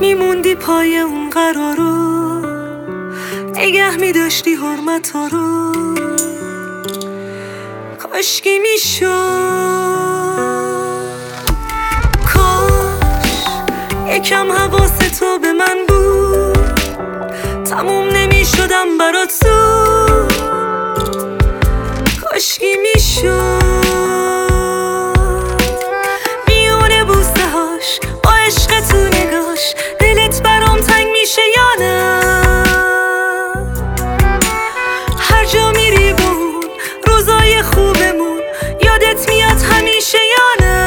میموندی پای اون قرارو، نگه میداشتی حرمتا رو. کاشکی میشد، کاش یکم حواست تو به من بود، تموم نمیشدم برات زود. کاشکی میشد میونه بوسه هاش با عشق تو نگاش، دلت برام تنگ میشه یا نه؟ هر جا میری با اون روزای خوبمون یادت میاد همیشه یا نه؟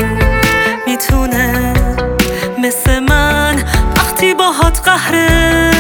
مثل من وقتی باهات قهره